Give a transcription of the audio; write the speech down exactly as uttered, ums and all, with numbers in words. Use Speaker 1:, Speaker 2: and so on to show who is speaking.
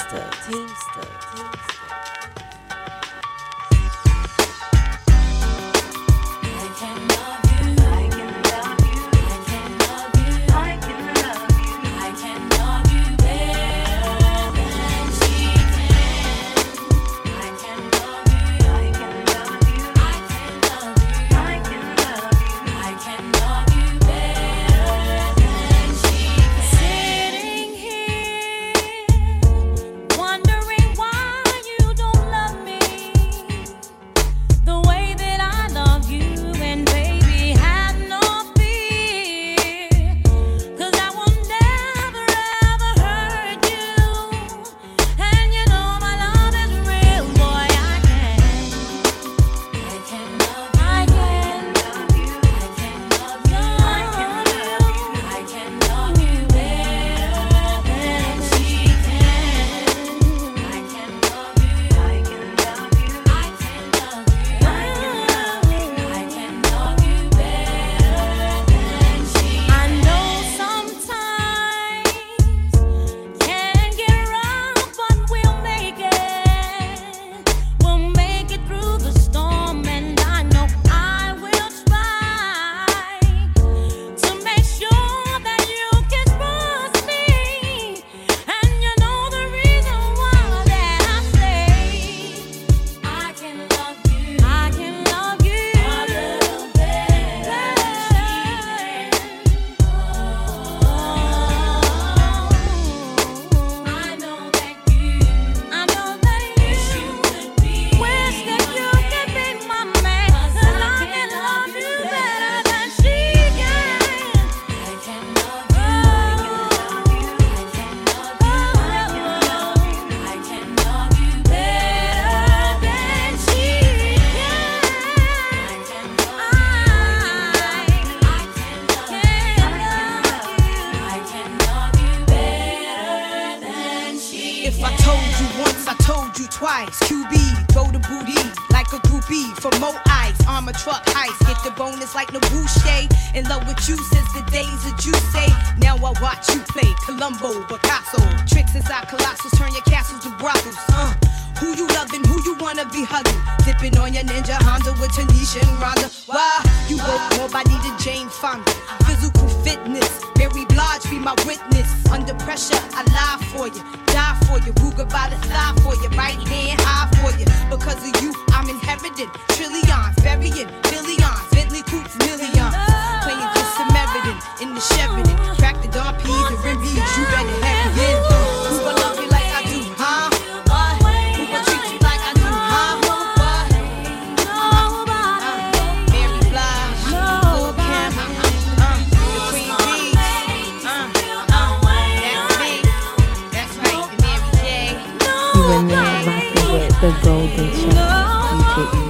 Speaker 1: Teamster, Teamster, Teamster.
Speaker 2: Twice, Q B, throw the booty like a groupie for more ice. Armor truck heist, get the bonus like Nabouche. In love with you since the days of Juicy. Now I watch you play Columbo, Picasso. Tricks inside Colossus, turn your castles to brothels. Uh, who you loving, who you wanna be hugging? Dipping on your Ninja Honda with Tanisha and Rhonda. Why? You both more body than Jane Fonda. Physical fitness, Mary Blige be my witness. Under pressure, I lie for you, die for you. Ruger by the thigh for you, right hand high for you. Because of you, I'm inheriting trillions, burying billions, Bentley coupes millions. Playing good Samaritan in the Sheridan. Crack the Don P's and rim beads, you better have it in. Who gon' love you like I do, huh? Who gon' treat you like I do, huh? Mary Blige, Lil' Kim, uh, the Queen Bee, uh, uh, that's me, that's right, the Mary J.
Speaker 1: You are now rocking with the Golden Child, D J